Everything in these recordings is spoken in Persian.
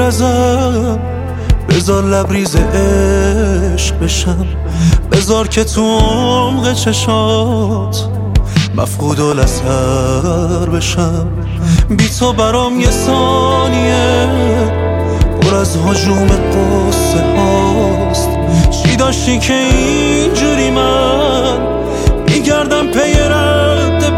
ازم، بذار لبریز عشق بشم، بذار که تو عمق چشات مفقود الاثر بشم. بی تو برام یه ثانیه پر از هجوم قصه هاست. چی داشتی که اینجوری من میگردم پی رد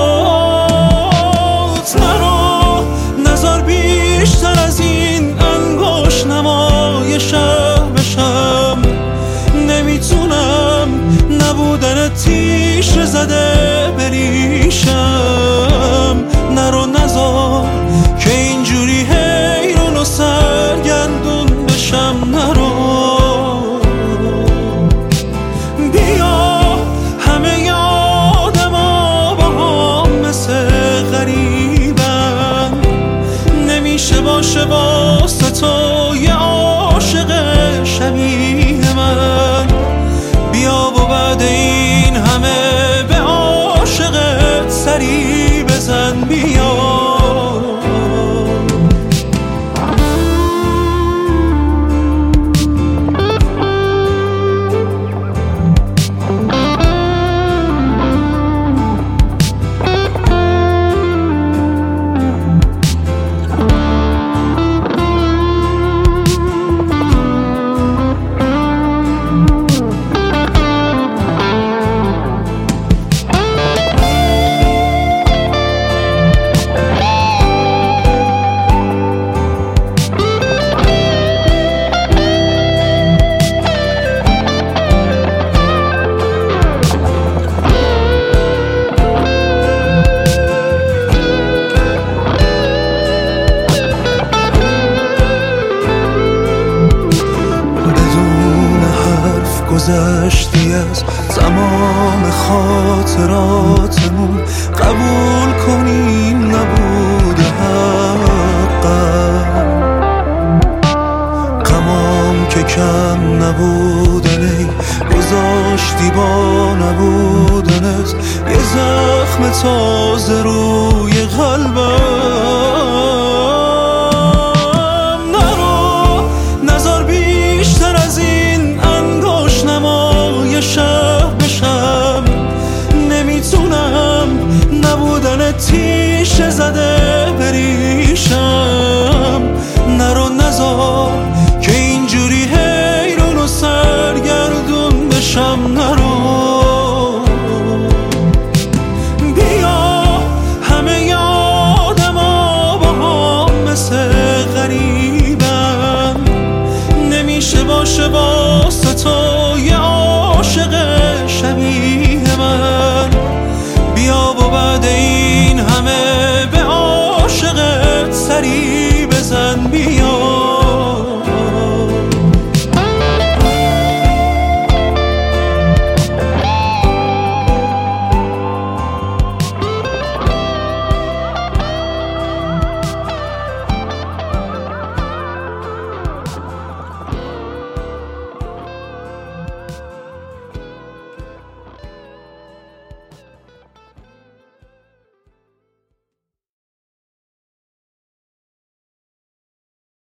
پات؟ نرو نظر بیشتر از این انگشت نمای شهر بشم. نمیتونم نبودن تیشه زده بریشم. نرو نذار که اینجوری حیرون و سرگردون بشم. نرو بیا همه یادما با هم مثل غریبم. نمیشه باشه واسه تو یه عاشق شبیه من. بیا و بعد این همه به عاشقت سری بزن. بیا گذشتی از تمام خاطراتمون. قبول کنیم نبوده حقم. غمام که کم نبودن ای گذاشتی با نبودنت یه زخم تازه روی قلبم.